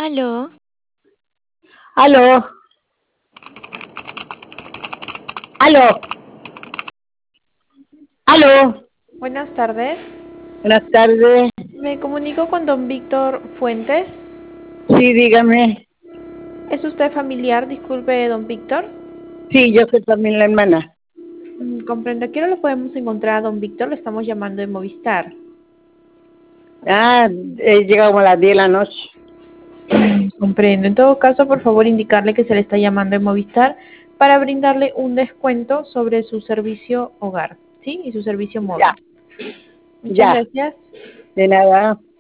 Aló, Aló, aló, aló. Buenas tardes. Buenas tardes. Me comunico con don Víctor Fuentes. Sí, dígame. ¿Es usted familiar? Disculpe, don Víctor. Sí, yo soy también la hermana. Comprendo. ¿Qué hora lo podemos encontrar a don Víctor? Le estamos llamando de Movistar. Llegamos a las 10 de la noche. Comprendo. En todo caso, por favor, indicarle que se le está llamando de Movistar para brindarle un descuento sobre su servicio hogar, ¿sí? Y su servicio móvil. Ya, Muchas ya. gracias. De nada.